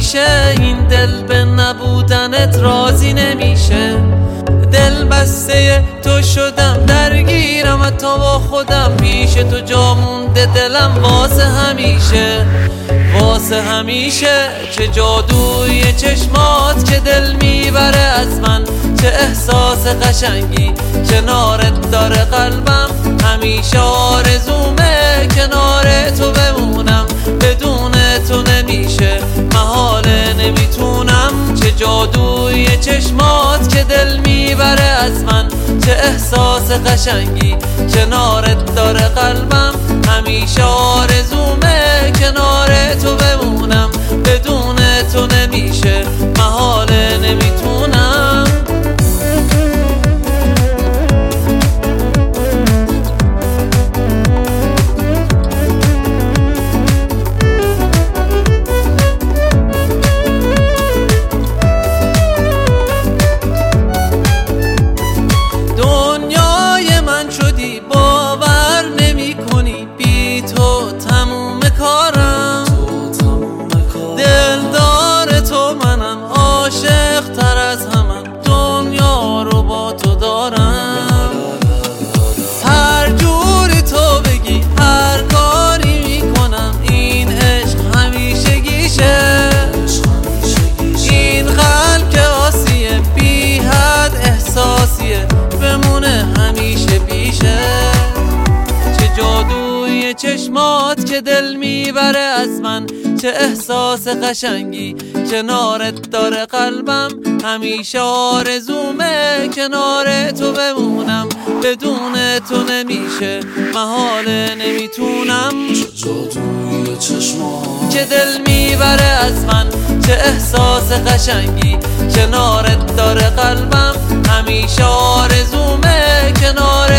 همیشه این دل به نبودنت راضی نمیشه. دل بسته تو شدم، درگیرم حتی با خودم، پیش تو جا مونده دلم واسه همیشه، واسه همیشه. چه جادوی چشمات که دل میبره از من، چه احساس قشنگی کنارت داره قلبم. همیشه آرزومه کنار تو بمونم، بدون تو نمیشه محاله نمیتونم. چه جادوی چشمات که دل میبره از من، چه احساس قشنگی کنارت داره قلبم. همیشه آرزومه کنار تو بمونم، بدون تو نمیشه محاله نمیتونم. دنیای من شدی باور نمی کنی، بی تو تموم کارم. دلدار تو منم، عاشق تر از همم، دنیا رو با تو دارم. هر جوری تو بگی هر کاری میکنم، این عشق همیشگیشه. این قلب که آسیه، بی حد احساسیه، بمونه همیشه پیشه. چه جادوی چشمات که دل میبره از من، چه احساس قشنگی کنارت داره قلبم. همیشه آرزومه کنار تو بمونم، بدون تو نمیشه محاله نمیتونم. چه جادوی چشمات که دل میبره از من، چه احساس قشنگی کنارت داره قلبم. همیشه آرزومه کنار